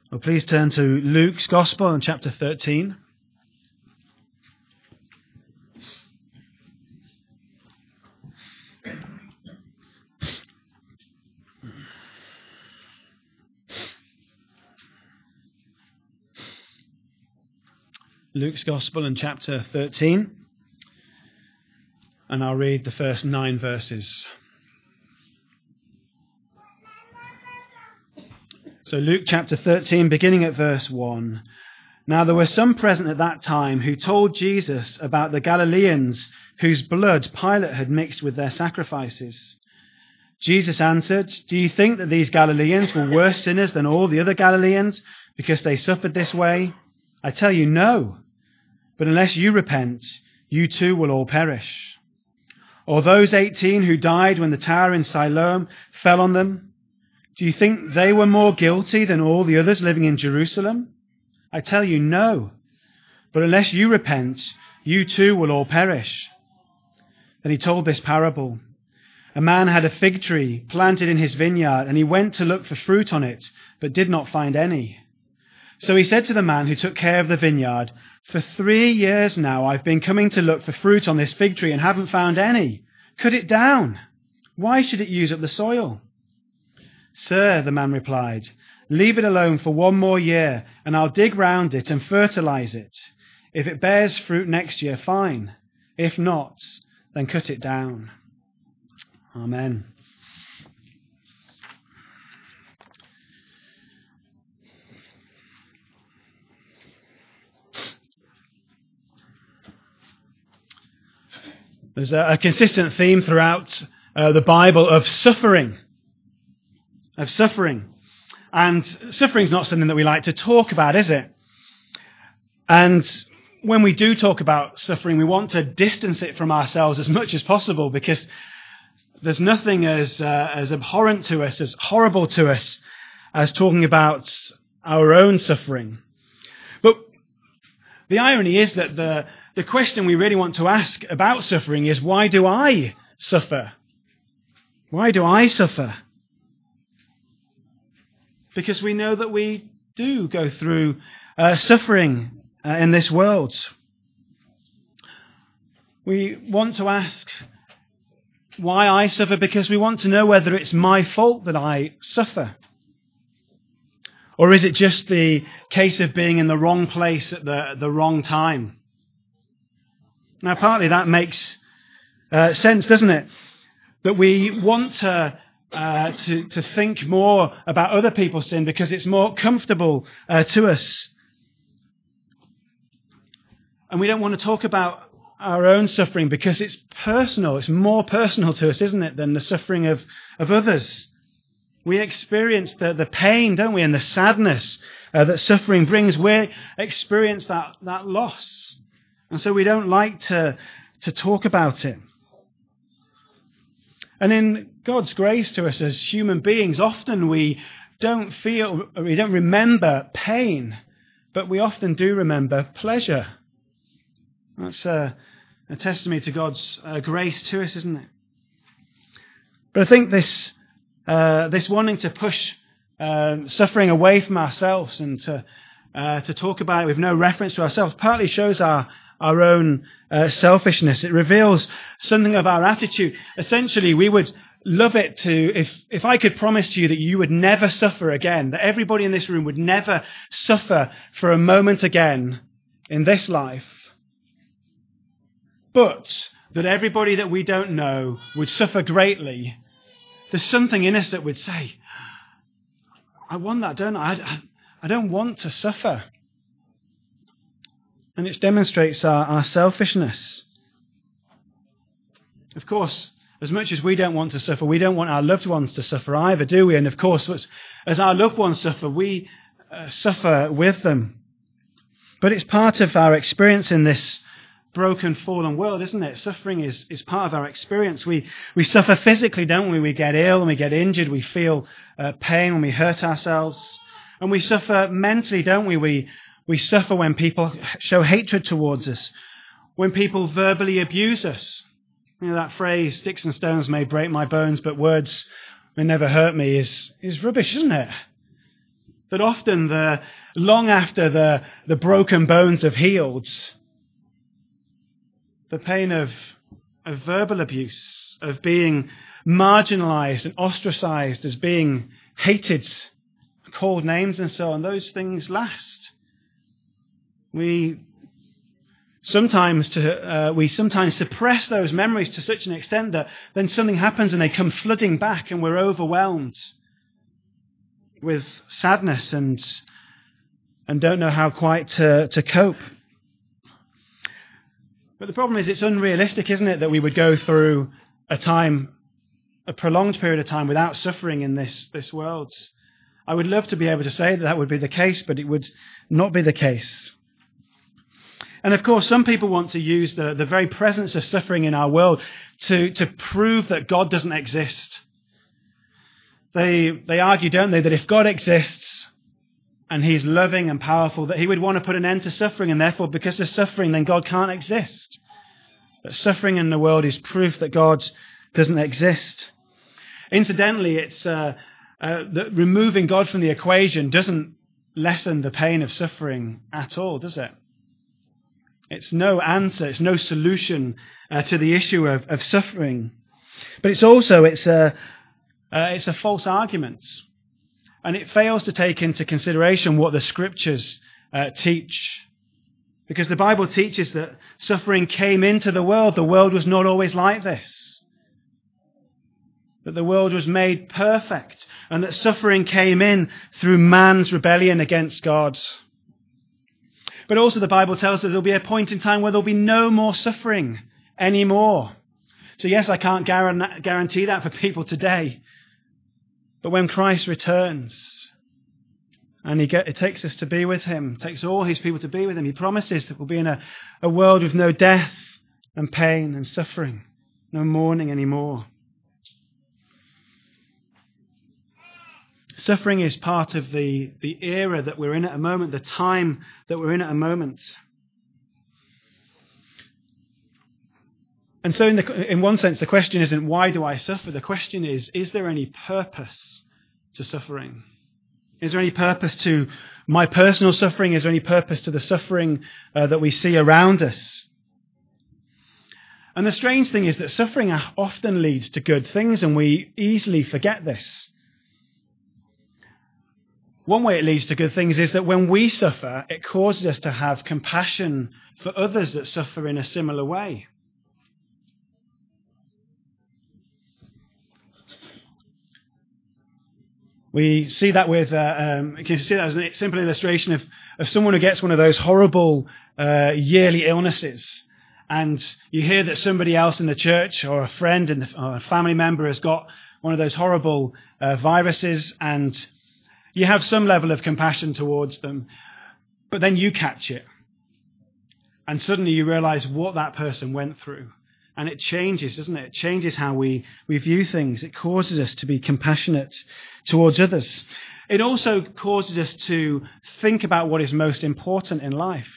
Well, please turn to Luke's Gospel in chapter 13. Luke's Gospel in chapter 13, and I'll read the first 9 verses. So Luke chapter 13, beginning at verse 1. Now there were some present at that time who told Jesus about the Galileans whose blood Pilate had mixed with their sacrifices. Jesus answered, "Do you think that these Galileans were worse sinners than all the other Galileans because they suffered this way? I tell you, no. But unless you repent, you too will all perish. Or those 18 who died when the tower in Siloam fell on them, do you think they were more guilty than all the others living in Jerusalem? I tell you, no. But unless you repent, you too will all perish." Then he told this parable. A man had a fig tree planted in his vineyard, and he went to look for fruit on it, but did not find any. So he said to the man who took care of the vineyard, "For 3 years now I've been coming to look for fruit on this fig tree and haven't found any. Cut it down. Why should it use up the soil?" "Sir," the man replied, "leave it alone for 1 more year, and I'll dig round it and fertilize it. If it bears fruit next year, fine. If not, then cut it down." Amen. There's a consistent theme throughout the Bible of suffering. And suffering is not something that we like to talk about, is it? And when we do talk about suffering, we want to distance it from ourselves as much as possible, because there's nothing as abhorrent to us, as horrible to us, as talking about our own suffering. But the irony is that the question we really want to ask about suffering is, why do I suffer? Why do I suffer? Because we know that we do go through suffering in this world. We want to ask why I suffer because we want to know whether it's my fault that I suffer. Or is it just the case of being in the wrong place at the wrong time? Now, partly that makes sense, doesn't it? That we want to think more about other people's sin because it's more comfortable to us. And we don't want to talk about our own suffering because it's personal. It's more personal to us, isn't it, than the suffering of others. We experience the pain, don't we, and the sadness that suffering brings. We experience that loss. And so we don't like to talk about it. And in God's grace to us as human beings, often we don't remember pain, but we often do remember pleasure. That's a testimony to God's grace to us, isn't it? But I think this wanting to push suffering away from ourselves and to talk about it with no reference to ourselves partly shows our own selfishness. It reveals something of our attitude. Essentially, we would love it if I could promise to you that you would never suffer again, that everybody in this room would never suffer for a moment again in this life, but that everybody that we don't know would suffer greatly. There's something in us that would say, I want that, don't I? I don't want to suffer. And it demonstrates our selfishness. Of course, as much as we don't want to suffer, we don't want our loved ones to suffer either, do we? And of course, as our loved ones suffer, we suffer with them. But it's part of our experience in this broken, fallen world, isn't it? Suffering is part of our experience. We suffer physically, don't we? We get ill and we get injured. We feel pain when we hurt ourselves. And we suffer mentally, don't we? We suffer when people show hatred towards us, when people verbally abuse us. You know, that phrase, "Sticks and stones may break my bones, but words may never hurt me," is rubbish, isn't it? That often, long after the broken bones have healed, the pain of verbal abuse, of being marginalized and ostracized, as being hated, called names and so on, those things last. We sometimes suppress those memories to such an extent that then something happens and they come flooding back and we're overwhelmed with sadness and don't know how quite to cope. But the problem is it's unrealistic, isn't it, that we would go through a prolonged period of time without suffering in this world. I would love to be able to say that would be the case, but it would not be the case. And of course, some people want to use the very presence of suffering in our world to prove that God doesn't exist. They argue, don't they, that if God exists and he's loving and powerful, that he would want to put an end to suffering, and therefore, because of suffering, then God can't exist. That suffering in the world is proof that God doesn't exist. Incidentally, it's that removing God from the equation doesn't lessen the pain of suffering at all, does it? It's no answer, it's no solution to the issue of suffering. But it's a false argument. And it fails to take into consideration what the Scriptures teach. Because the Bible teaches that suffering came into the world. The world was not always like this. That the world was made perfect. And that suffering came in through man's rebellion against God. But also the Bible tells us there'll be a point in time where there'll be no more suffering anymore. So yes, I can't guarantee that for people today. But when Christ returns and he takes us to be with him, takes all his people to be with him, he promises that we'll be in a world with no death and pain and suffering, no mourning anymore. Suffering is part of the era that we're in at the moment, the time that we're in at the moment. And so in one sense, the question isn't, why do I suffer? The question is there any purpose to suffering? Is there any purpose to my personal suffering? Is there any purpose to the suffering that we see around us? And the strange thing is that suffering often leads to good things, and we easily forget this. One way it leads to good things is that when we suffer, it causes us to have compassion for others that suffer in a similar way. We see that with, you can see that as a simple illustration of someone who gets one of those horrible yearly illnesses. And you hear that somebody else in the church or a friend or a family member has got one of those horrible viruses, and you have some level of compassion towards them. But then you catch it. And suddenly you realize what that person went through. And it changes, doesn't it? It changes how we view things. It causes us to be compassionate towards others. It also causes us to think about what is most important in life.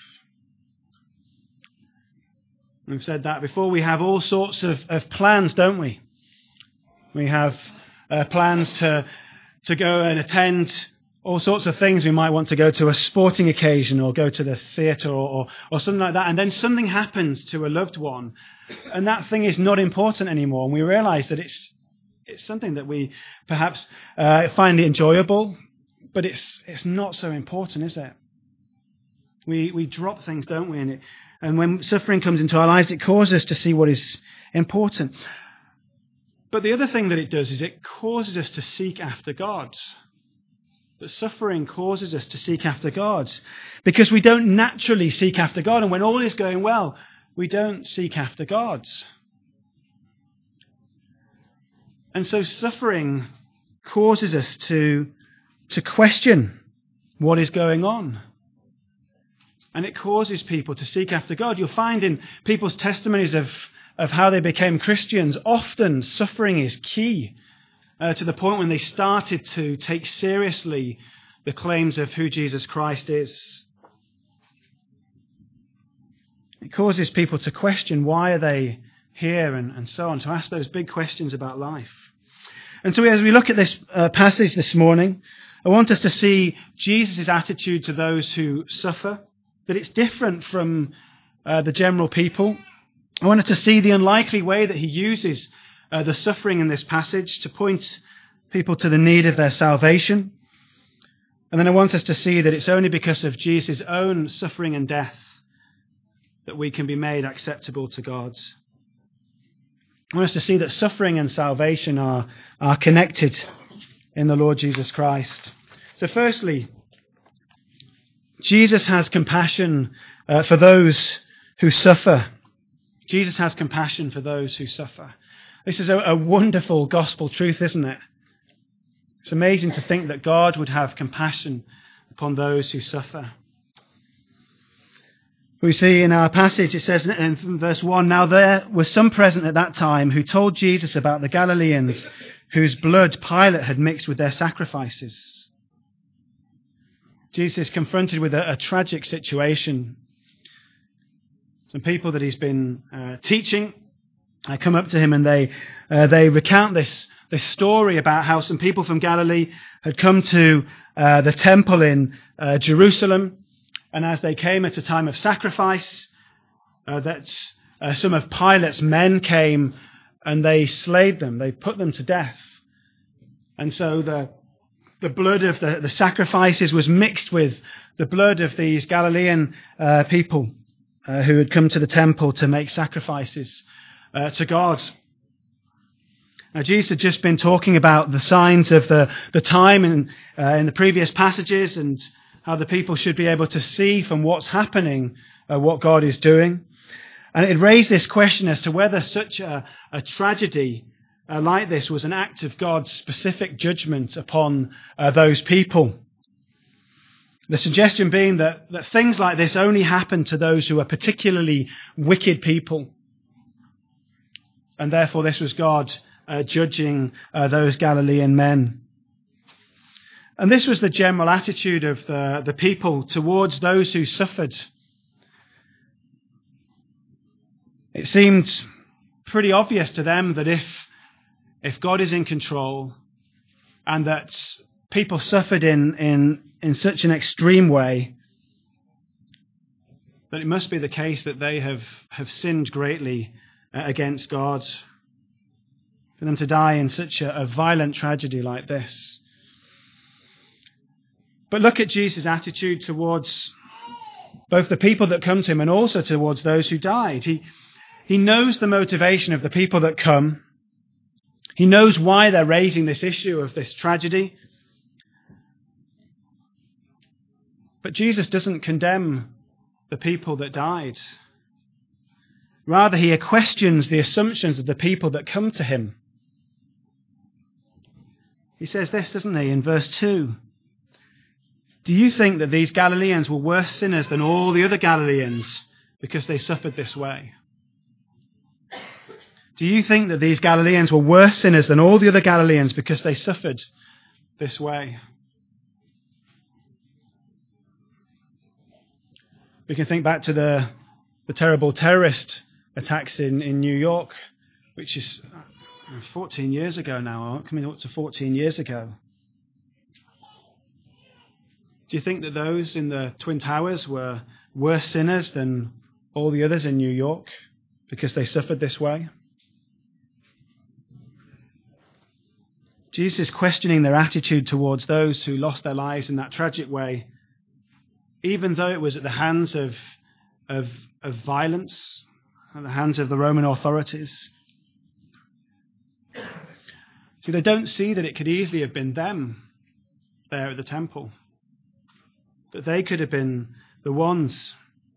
We've said that before. We have all sorts of plans, don't we? We have plans to go and attend all sorts of things. We might want to go to a sporting occasion or go to the theatre or something like that. And then something happens to a loved one, and that thing is not important anymore. And we realise that it's something that we perhaps find enjoyable, but it's not so important, is it? We drop things, don't we? And when suffering comes into our lives, it causes us to see what is important. But the other thing that it does is it causes us to seek after God. That suffering causes us to seek after God, because we don't naturally seek after God. And when all is going well, we don't seek after God. And so suffering causes us to question what is going on. And it causes people to seek after God. You'll find in people's testimonies of how they became Christians, often suffering is key. To the point when they started to take seriously the claims of who Jesus Christ is. It causes people to question, why are they here, and so on, to ask those big questions about life. And so as we look at this passage this morning, I want us to see Jesus' attitude to those who suffer, that it's different from the general people. I want us to see the unlikely way that he uses the suffering in this passage to point people to the need of their salvation. And then I want us to see that it's only because of Jesus' own suffering and death that we can be made acceptable to God. I want us to see that suffering and salvation are connected in the Lord Jesus Christ. So firstly, Jesus has compassion for those who suffer. Jesus has compassion for those who suffer. This is a wonderful gospel truth, isn't it? It's amazing to think that God would have compassion upon those who suffer. We see in our passage, it says in verse 1, "Now there was some present at that time who told Jesus about the Galileans whose blood Pilate had mixed with their sacrifices." Jesus is confronted with a tragic situation. Some people that he's been teaching come up to him and they recount this story about how some people from Galilee had come to the temple in Jerusalem, and as they came at a time of sacrifice, some of Pilate's men came and they slayed them. They put them to death. And so the blood of the sacrifices was mixed with the blood of these Galilean people who had come to the temple to make sacrifices to God. Now, Jesus had just been talking about the signs of the time in the previous passages and how the people should be able to see from what's happening what God is doing. And it raised this question as to whether such a tragedy like this was an act of God's specific judgment upon those people. The suggestion being that things like this only happen to those who are particularly wicked people. And therefore this was God judging those Galilean men. And this was the general attitude of the people towards those who suffered. It seemed pretty obvious to them that if God is in control and that people suffered in such an extreme way, that it must be the case that they have sinned greatly against God. For them to die in such a violent tragedy like this. But look at Jesus' attitude towards both the people that come to him and also towards those who died. He knows the motivation of the people that come. He knows why they're raising this issue of this tragedy. But Jesus doesn't condemn the people that died. Rather, he questions the assumptions of the people that come to him. He says this, doesn't he, in verse 2? "Do you think that these Galileans were worse sinners than all the other Galileans because they suffered this way?" Do you think that these Galileans were worse sinners than all the other Galileans because they suffered this way? We can think back to the terrible terrorist attacks in New York, which is 14 years ago now, coming up to 14 years ago. Do you think that those in the Twin Towers were worse sinners than all the others in New York because they suffered this way? Jesus is questioning their attitude towards those who lost their lives in that tragic way, even though it was at the hands of violence, at the hands of the Roman authorities. See, they don't see that it could easily have been them there at the temple, that they could have been the ones.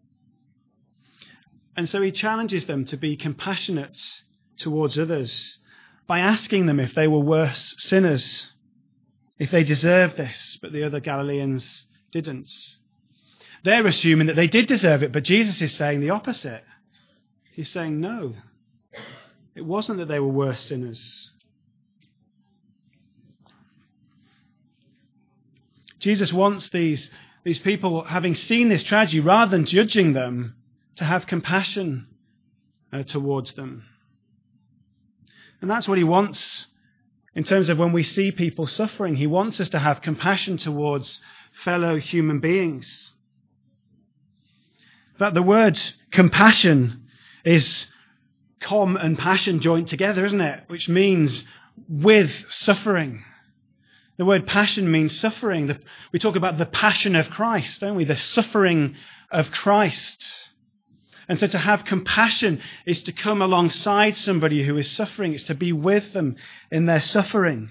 And so he challenges them to be compassionate towards others by asking them if they were worse sinners, if they deserved this, but the other Galileans didn't. They're assuming that they did deserve it, but Jesus is saying the opposite. He's saying no, it wasn't that they were worse sinners. Jesus wants these people, having seen this tragedy, rather than judging them, to have compassion towards them. And that's what he wants In terms of when we see people suffering, he wants us to have compassion towards fellow human beings. But the word compassion is com and passion joined together, isn't it? Which means with suffering. The word passion means suffering. We talk about the passion of Christ, don't we? The suffering of Christ. And so to have compassion is to come alongside somebody who is suffering. It's to be with them in their suffering.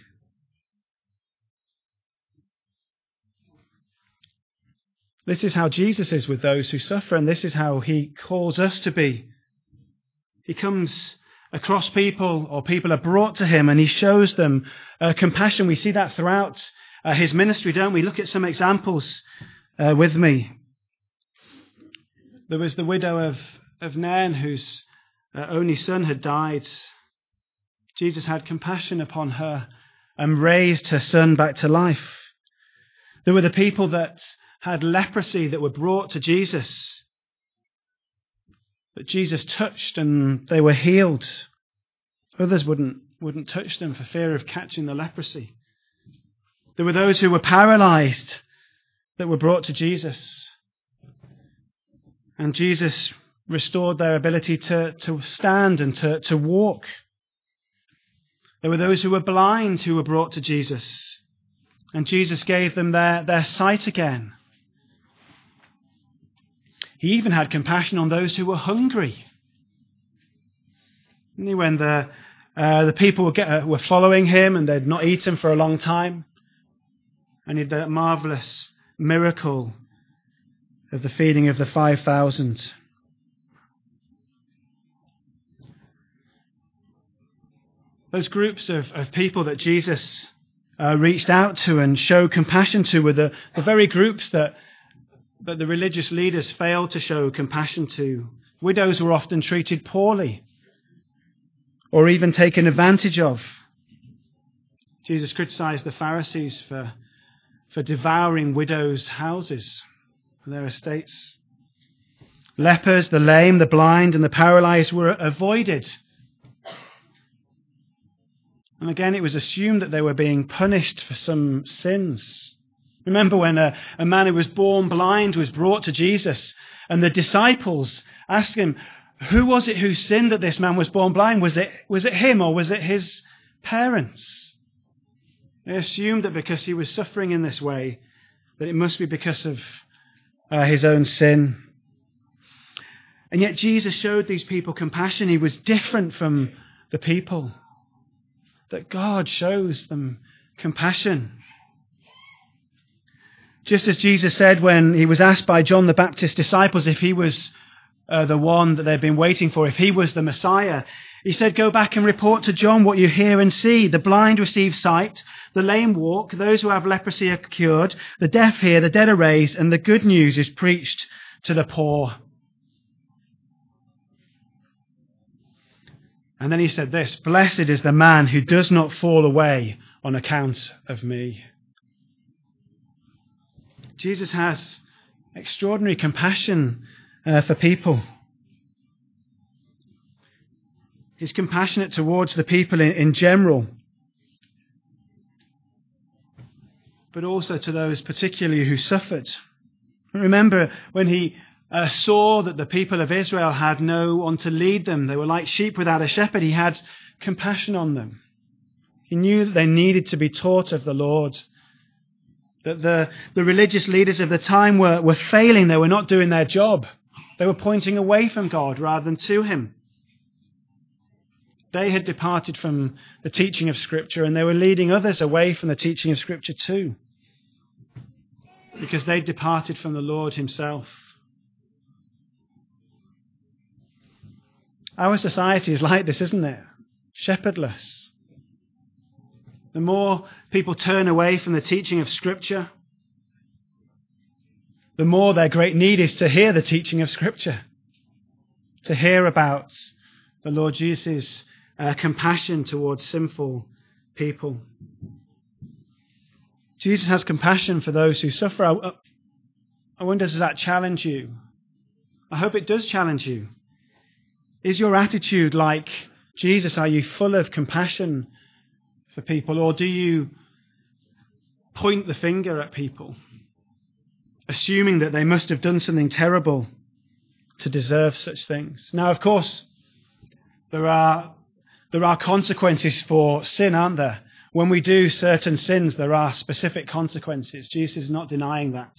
This is how Jesus is with those who suffer, and this is how he calls us to be. He comes across people, or people are brought to him, and he shows them compassion. We see that throughout his ministry, don't we? Look at some examples with me. There was the widow of Nain, whose only son had died. Jesus had compassion upon her and raised her son back to life. There were the people that had leprosy that were brought to Jesus, that Jesus touched and they were healed. Others wouldn't touch them for fear of catching the leprosy. There were those who were paralyzed that were brought to Jesus. And Jesus restored their ability to stand and to walk. There were those who were blind who were brought to Jesus. And Jesus gave them their sight again. He even had compassion on those who were hungry. When the people were following him and they'd not eaten for a long time. And he did that marvellous miracle of the feeding of the 5,000. Those groups of people that Jesus reached out to and showed compassion to were the very groups that the religious leaders failed to show compassion to. Widows were often treated poorly or even taken advantage of. Jesus criticized the Pharisees for devouring widows' houses, their estates. Lepers, the lame, the blind, and the paralyzed were avoided. And again, it was assumed that they were being punished for some sins. Remember when a man who was born blind was brought to Jesus, and the disciples asked him, who was it who sinned that this man was born blind? Was it him or was it his parents? They assumed that because he was suffering in this way, that it must be because of his own sin. And yet Jesus showed these people compassion. He was different from the people. That God shows them compassion. Just as Jesus said when he was asked by John the Baptist's disciples if he was the one that they'd been waiting for, if he was the Messiah, he said, go back and report to John what you hear and see. The blind receive sight, the lame walk, those who have leprosy are cured, the deaf hear, the dead are raised, and the good news is preached to the poor. And then he said this, blessed is the man who does not fall away on account of me. Jesus has extraordinary compassion for people. He's compassionate towards the people in general, but also to those particularly who suffered. Remember when he saw that the people of Israel had no one to lead them. They were like sheep without a shepherd. He had compassion on them. He knew that they needed to be taught of the Lord. That the religious leaders of the time were failing. They were not doing their job. They were pointing away from God rather than to him. They had departed from the teaching of Scripture and they were leading others away from the teaching of Scripture too. Because they departed from the Lord himself. Our society is like this, isn't it? Shepherdless. The more people turn away from the teaching of Scripture, the more their great need is to hear the teaching of Scripture, to hear about the Lord Jesus' compassion towards sinful people. Jesus has compassion for those who suffer. I wonder, does that challenge you? I hope it does challenge you. Is your attitude like Jesus? Are you full of compassion for people, or do you point the finger at people, assuming that they must have done something terrible to deserve such things? Now, of course, there are consequences for sin, aren't there? When we do certain sins, there are specific consequences. Jesus is not denying that.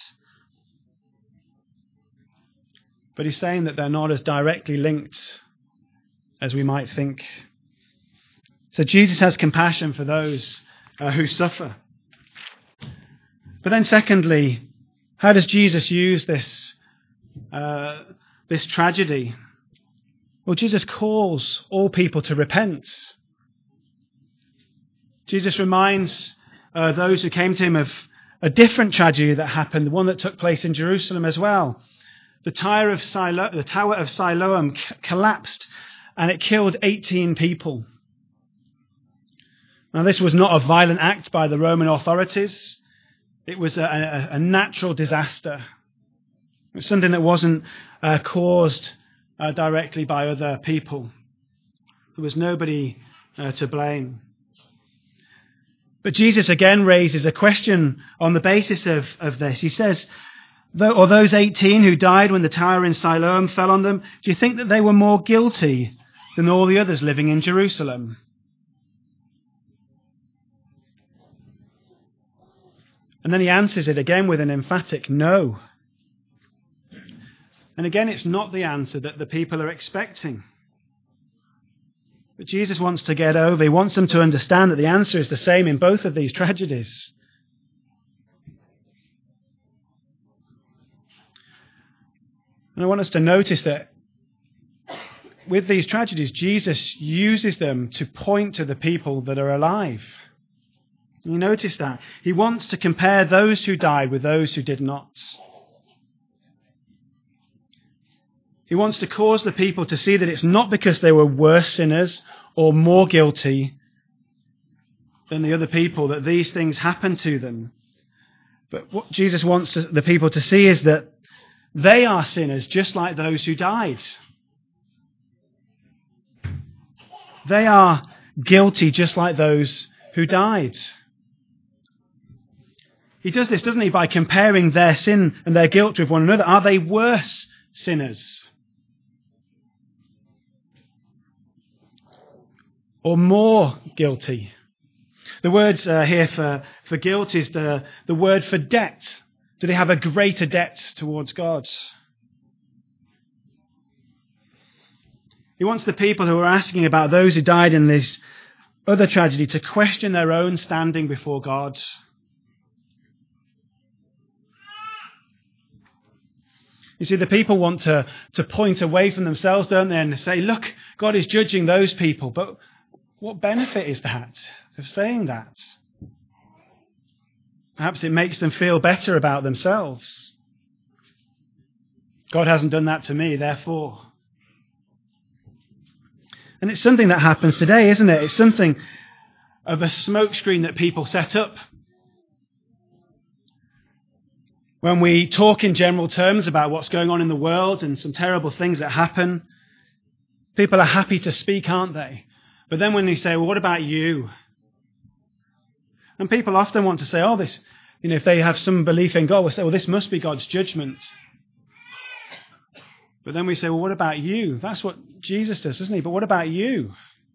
But he's saying that they're not as directly linked as we might think. So Jesus has compassion for those who suffer. But then secondly, how does Jesus use this tragedy? Well, Jesus calls all people to repent. Jesus reminds those who came to him of a different tragedy that happened, the one that took place in Jerusalem as well. The Tower of Siloam collapsed and it killed 18 people. Now, this was not a violent act by the Roman authorities. It was a natural disaster. It was something that wasn't caused directly by other people. There was nobody to blame. But Jesus again raises a question on the basis of this. He says, or those 18 who died when the tower in Siloam fell on them, do you think that they were more guilty than all the others living in Jerusalem? And then he answers it again with an emphatic no. And again, it's not the answer that the people are expecting. But Jesus wants to get over. He wants them to understand that the answer is the same in both of these tragedies. And I want us to notice that with these tragedies, Jesus uses them to point to the people that are alive. You notice that? He wants to compare those who died with those who did not. He wants to cause the people to see that it's not because they were worse sinners or more guilty than the other people that these things happened to them. But what Jesus wants the people to see is that they are sinners just like those who died. They are guilty just like those who died. He does this, doesn't he, by comparing their sin and their guilt with one another. Are they worse sinners? Or more guilty? The word here for guilt is the word for debt. Do they have a greater debt towards God? He wants the people who are asking about those who died in this other tragedy to question their own standing before God. You see, the people want to point away from themselves, don't they, and say, look, God is judging those people. But what benefit is that of saying that? Perhaps it makes them feel better about themselves. God hasn't done that to me, therefore. And it's something that happens today, isn't it? It's something of a smokescreen that people set up. When we talk in general terms about what's going on in the world and some terrible things that happen, people are happy to speak, aren't they? But then when they say, well, what about you? And people often want to say, oh, this, if they have some belief in God, we'll say, well, this must be God's judgment. But then we say, well, what about you? That's what Jesus does, doesn't he? But what about you?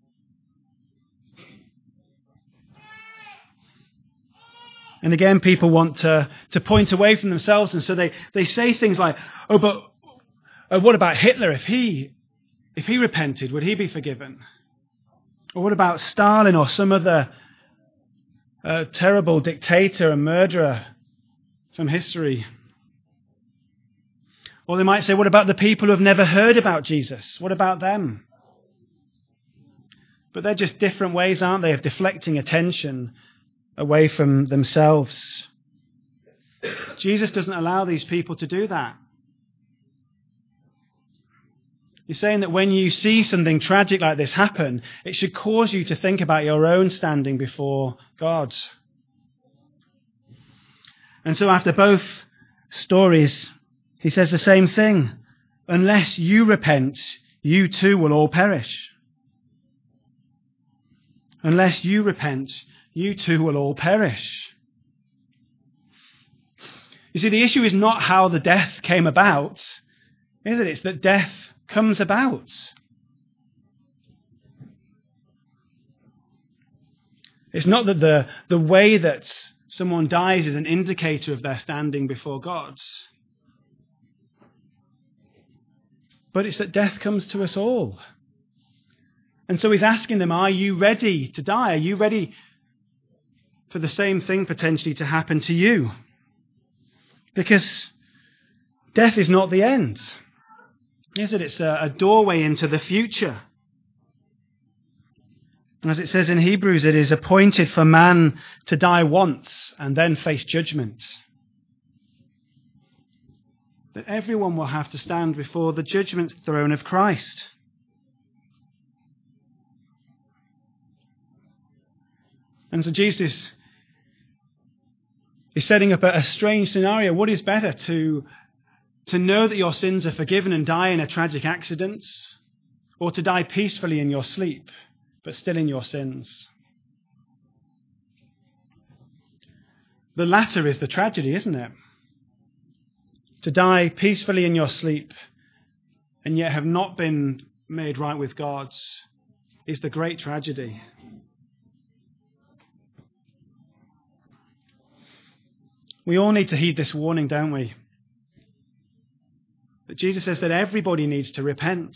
And again, people want to point away from themselves, and so they say things like, oh, but what about Hitler? If he repented, would he be forgiven? Or what about Stalin or some other terrible dictator and murderer from history? Or they might say, what about the people who have never heard about Jesus? What about them? But they're just different ways, aren't they, of deflecting attention away from themselves. Jesus doesn't allow these people to do that. He's saying that when you see something tragic like this happen, it should cause you to think about your own standing before God. And so after both stories, he says the same thing. Unless you repent, you too will all perish. Unless you repent, you too will all perish. You see, the issue is not how the death came about, is it? It's that death comes about. It's not that the way that someone dies is an indicator of their standing before God. But it's that death comes to us all. And so he's asking them, are you ready to die? Are you ready for the same thing potentially to happen to you? Because death is not the end, is it? It's a doorway into the future. As it says in Hebrews, it is appointed for man to die once and then face judgment. That everyone will have to stand before the judgment throne of Christ. And so Jesus is setting up a strange scenario. What is better, to know that your sins are forgiven and die in a tragic accident, or to die peacefully in your sleep, but still in your sins? The latter is the tragedy, isn't it? To die peacefully in your sleep and yet have not been made right with God is the great tragedy. We all need to heed this warning, don't we? That Jesus says that everybody needs to repent.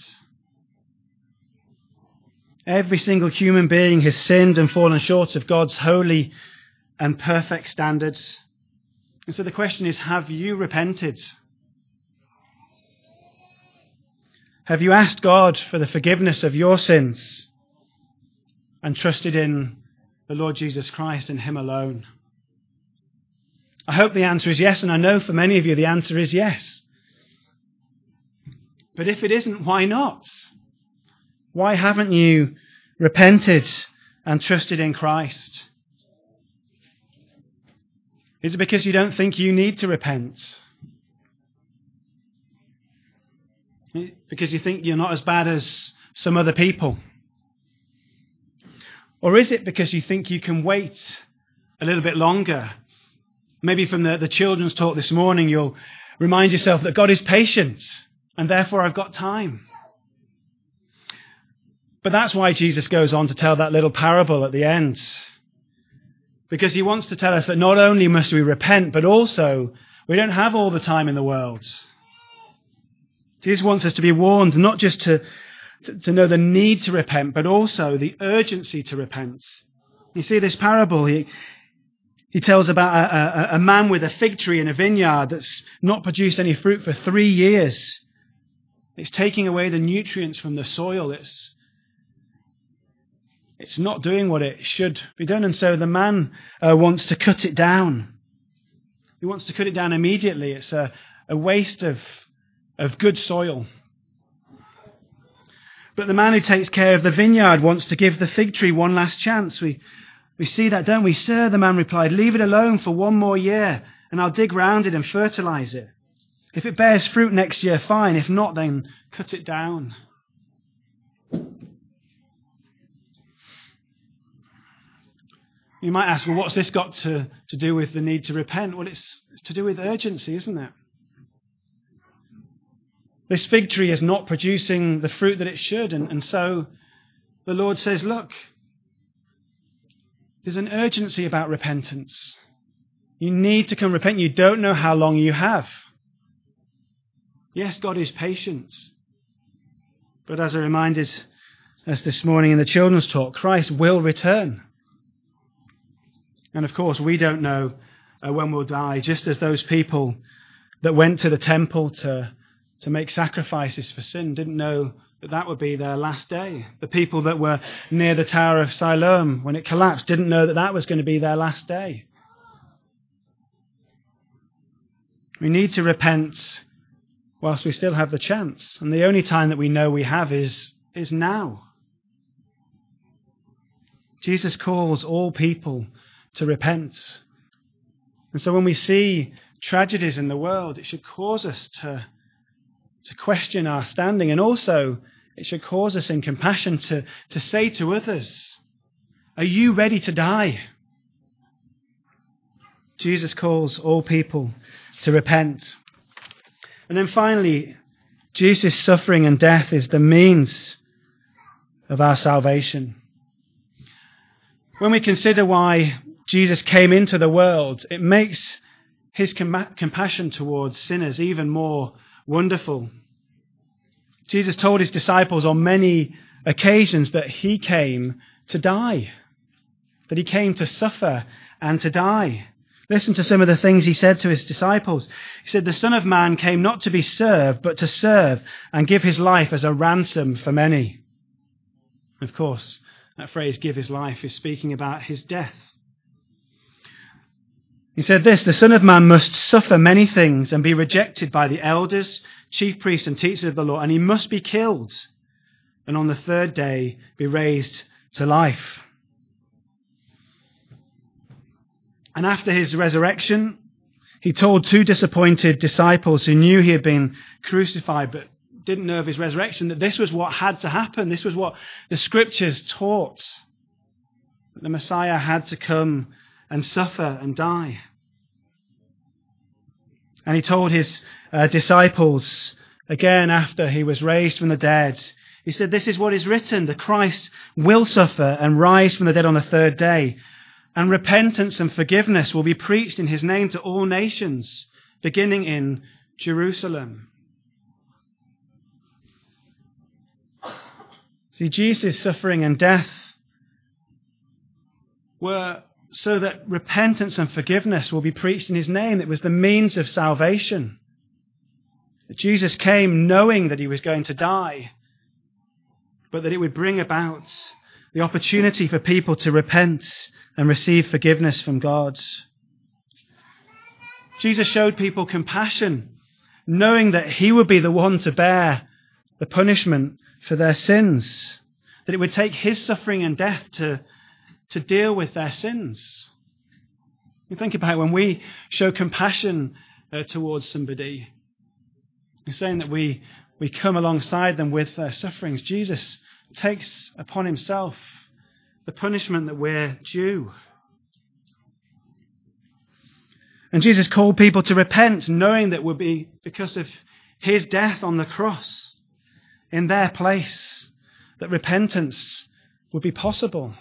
Every single human being has sinned and fallen short of God's holy and perfect standards. And so the question is, have you repented? Have you asked God for the forgiveness of your sins and trusted in the Lord Jesus Christ and Him alone? I hope the answer is yes, and I know for many of you the answer is yes. But if it isn't, why not? Why haven't you repented and trusted in Christ? Is it because you don't think you need to repent? Because you think you're not as bad as some other people? Or is it because you think you can wait a little bit longer? Maybe from the children's talk this morning, you'll remind yourself that God is patient and therefore I've got time. But that's why Jesus goes on to tell that little parable at the end. Because he wants to tell us that not only must we repent, but also we don't have all the time in the world. Jesus wants us to be warned, not just to know the need to repent, but also the urgency to repent. You see, this parable, he tells about a man with a fig tree in a vineyard that's not produced any fruit for 3 years. It's taking away the nutrients from the soil. It's not doing what it should be done. And so the man wants to cut it down. He wants to cut it down immediately. It's a waste of good soil. But the man who takes care of the vineyard wants to give the fig tree one last chance. We see that, don't we? Sir, the man replied, leave it alone for 1 more year, and I'll dig round it and fertilize it. If it bears fruit next year, fine. If not, then cut it down. You might ask, well, what's this got to do with the need to repent? Well, it's to do with urgency, isn't it? This fig tree is not producing the fruit that it should, and so the Lord says, look, there's an urgency about repentance. You need to come repent. You don't know how long you have. Yes, God is patient. But as I reminded us this morning in the children's talk, Christ will return. And of course, we don't know when we'll die, just as those people that went to the temple to make sacrifices for sin didn't know that would be their last day. The people that were near the Tower of Siloam when it collapsed didn't know that was going to be their last day. We need to repent whilst we still have the chance. And the only time that we know we have is now. Jesus calls all people to repent. And so when we see tragedies in the world, it should cause us to question our standing, and also it should cause us in compassion to say to others, Are you ready to die? Jesus calls all people to repent. And then finally, Jesus' suffering and death is the means of our salvation. When we consider why Jesus came into the world, it makes his compassion towards sinners even more wonderful. Jesus told his disciples on many occasions that he came to die, that he came to suffer and to die. Listen to some of the things he said to his disciples. He said, "The Son of Man came not to be served, but to serve and give his life as a ransom for many." Of course, that phrase, "give his life," is speaking about his death. He said this, "The Son of Man must suffer many things and be rejected by the elders, chief priests and teachers of the law, and he must be killed, and on the third day be raised to life." And after his resurrection, he told two disappointed disciples who knew he had been crucified but didn't know of his resurrection that this was what had to happen. This was what the scriptures taught, that the Messiah had to come and suffer and die. And he told his disciples again after he was raised from the dead, he said, "This is what is written, the Christ will suffer and rise from the dead on the third day. And repentance and forgiveness will be preached in his name to all nations, beginning in Jerusalem." See, Jesus' suffering and death were so that repentance and forgiveness will be preached in his name. It was the means of salvation. Jesus came knowing that he was going to die, but that it would bring about the opportunity for people to repent and receive forgiveness from God. Jesus showed people compassion, knowing that he would be the one to bear the punishment for their sins, that it would take his suffering and death to deal with their sins. You think about when we show compassion towards somebody, it's saying that we come alongside them with their sufferings. Jesus takes upon himself the punishment that we're due. And Jesus called people to repent, knowing that it would be because of his death on the cross in their place that repentance would be possible.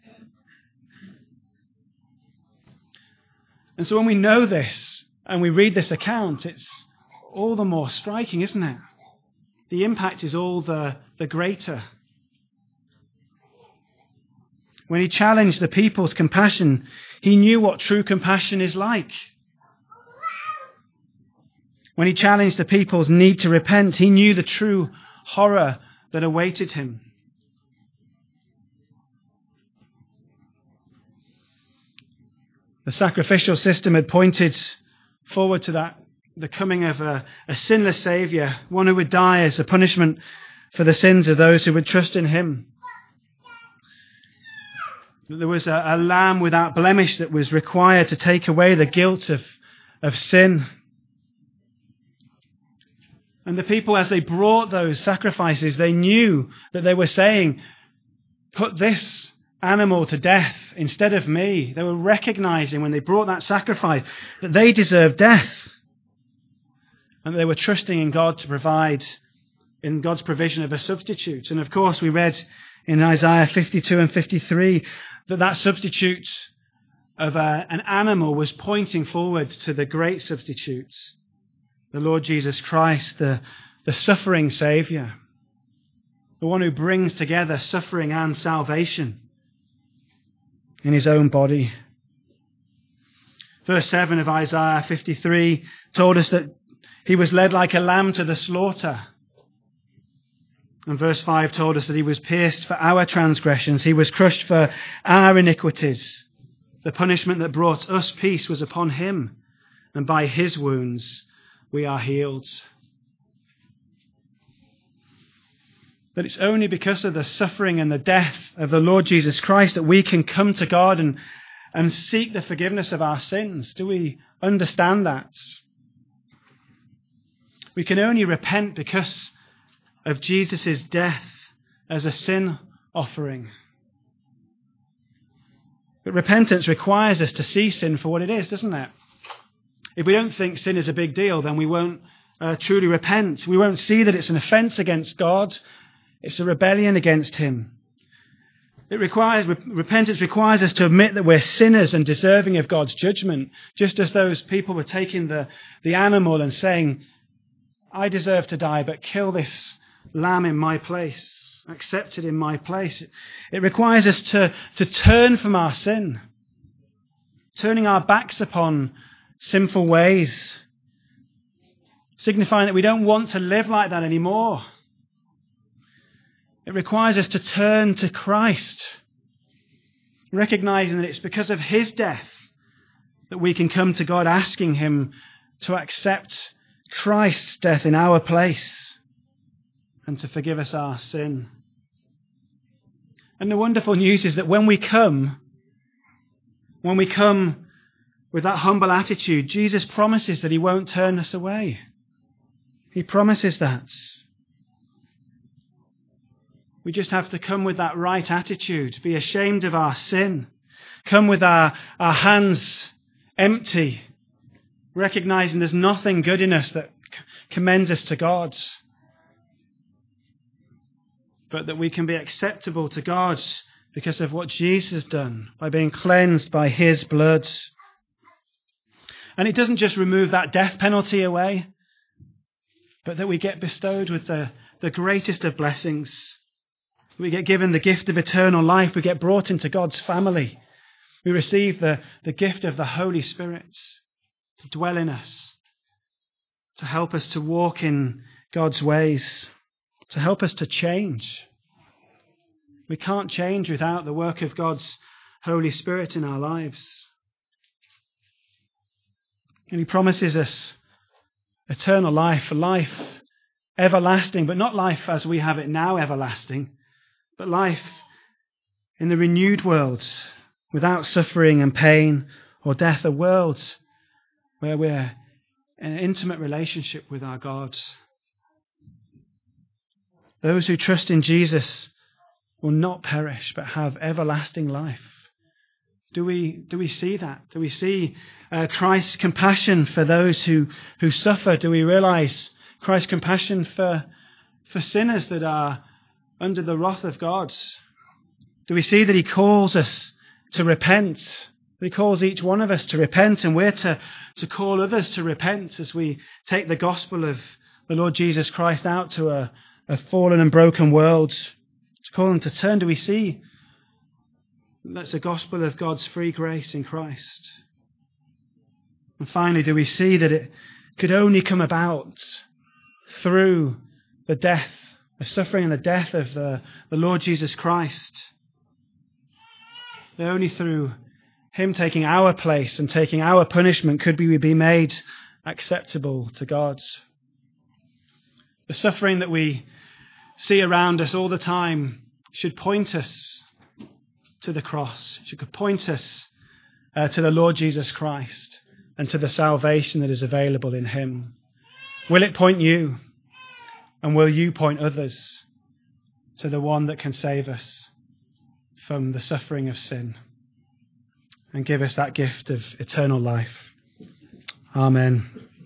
And so when we know this and we read this account, it's all the more striking, isn't it? The impact is all the greater. When he challenged the people's compassion, he knew what true compassion is like. When he challenged the people's need to repent, he knew the true horror that awaited him. The sacrificial system had pointed forward to the coming of a sinless Saviour, one who would die as a punishment for the sins of those who would trust in him. There was a lamb without blemish that was required to take away the guilt of sin. And the people, as they brought those sacrifices, they knew that they were saying, "Put this animal to death instead of me." They were recognizing when they brought that sacrifice that they deserved death. And they were trusting in God to provide, in God's provision of a substitute. And of course, we read in Isaiah 52 and 53 that substitute of an animal was pointing forward to the great substitute, the Lord Jesus Christ, the suffering Saviour, the one who brings together suffering and salvation in his own body. Verse 7 of Isaiah 53 told us that he was led like a lamb to the slaughter. And verse 5 told us that he was pierced for our transgressions. He was crushed for our iniquities. The punishment that brought us peace was upon him, and by his wounds we are healed. But it's only because of the suffering and the death of the Lord Jesus Christ that we can come to God and seek the forgiveness of our sins. Do we understand that? We can only repent because of Jesus' death as a sin offering. But repentance requires us to see sin for what it is, doesn't it? If we don't think sin is a big deal, then we won't truly repent. We won't see that it's an offence against God. It's a rebellion against him. Repentance requires us to admit that we're sinners and deserving of God's judgment, just as those people were taking the animal and saying, I deserve to die, but kill this lamb in my place, accept it in my place. It requires us to turn from our sin, turning our backs upon sinful ways, signifying that we don't want to live like that anymore. It requires us to turn to Christ, recognizing that it's because of his death that we can come to God, asking him to accept Christ's death in our place and to forgive us our sin. And the wonderful news is that when we come with that humble attitude, Jesus promises that he won't turn us away. He promises that. We just have to come with that right attitude, be ashamed of our sin, come with our hands empty, recognizing there's nothing good in us that commends us to God, but that we can be acceptable to God because of what Jesus has done, by being cleansed by his blood. And it doesn't just remove that death penalty away, but that we get bestowed with the greatest of blessings. We get given the gift of eternal life. We get brought into God's family. We receive the gift of the Holy Spirit to dwell in us, to help us to walk in God's ways, to help us to change. We can't change without the work of God's Holy Spirit in our lives. And he promises us eternal life, a life everlasting, but not life as we have it now, everlasting, but life in the renewed world, without suffering and pain or death, a world where we're in an intimate relationship with our God. Those who trust in Jesus will not perish, but have everlasting life. Do we see that? Do we see Christ's compassion for those who suffer? Do we realize Christ's compassion for sinners that are under the wrath of God? Do we see that he calls us to repent? He calls each one of us to repent, and we're to call others to repent as we take the gospel of the Lord Jesus Christ out to a fallen and broken world, to call them to turn. Do we see that's the gospel of God's free grace in Christ? And finally, do we see that it could only come about through the death, the suffering and the death of the Lord Jesus Christ? That only through him taking our place and taking our punishment could we be made acceptable to God. The suffering that we see around us all the time should point us to the cross, should point us to the Lord Jesus Christ and to the salvation that is available in him. Will it point you? And will you point others to the one that can save us from the suffering of sin and give us that gift of eternal life? Amen.